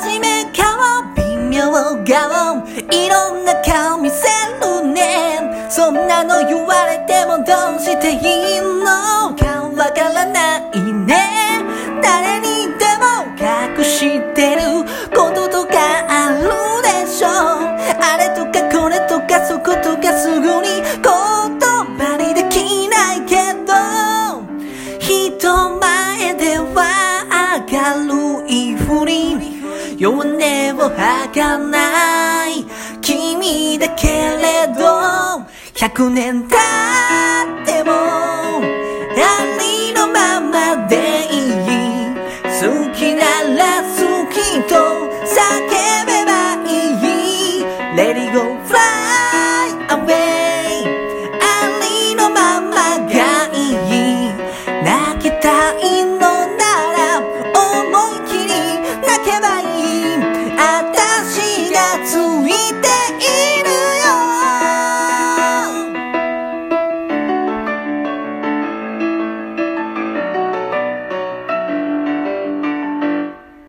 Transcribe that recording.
真面目顔微妙顔いろんな顔見せるねそんなの言われてもどうしていいのかわからないね誰にでも隠してることとかあるでしょあれとかこれとかそことかすぐに言葉にできないけど人前では明るいふり弱音を吐かない君だけれど100年経ってもありのままで